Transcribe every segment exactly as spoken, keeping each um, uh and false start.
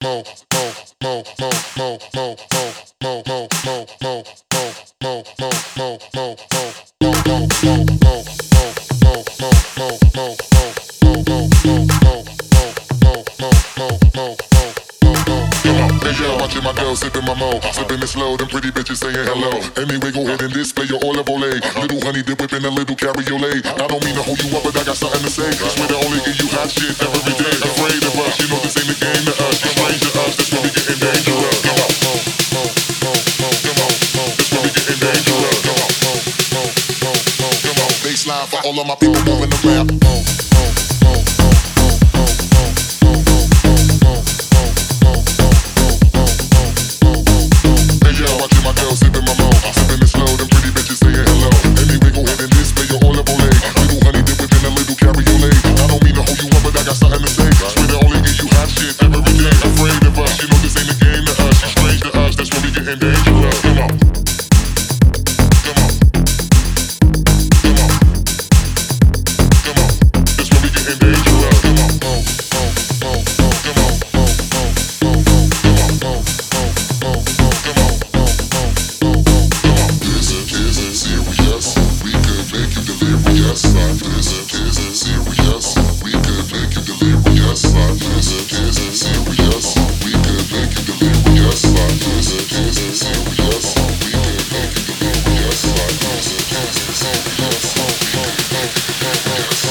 Watching my girl sipping my mo, sipping it slow, them pretty bitches saying hello. Anyway, go ahead and display your olive ole. Little honey dip whipping a little cabriolet. I don't mean to hold you up, but I got something to say. Swear to only give you hot shit every day. Afraid of us, you know this ain't a game to us. You're strange to us, that's when we getting dangerous. Come on, come on, that's when we getting dangerous. Come on, come on, baseline for all of my people moving around.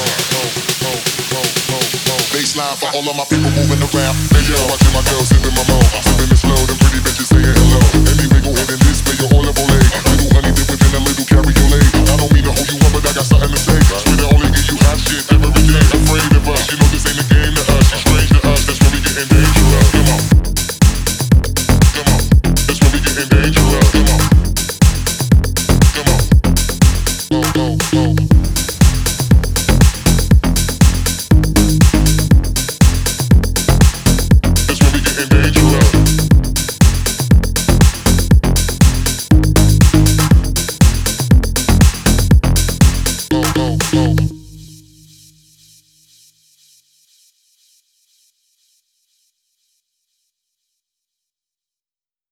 For all of my people moving around, hey yo, watching my girl sipping my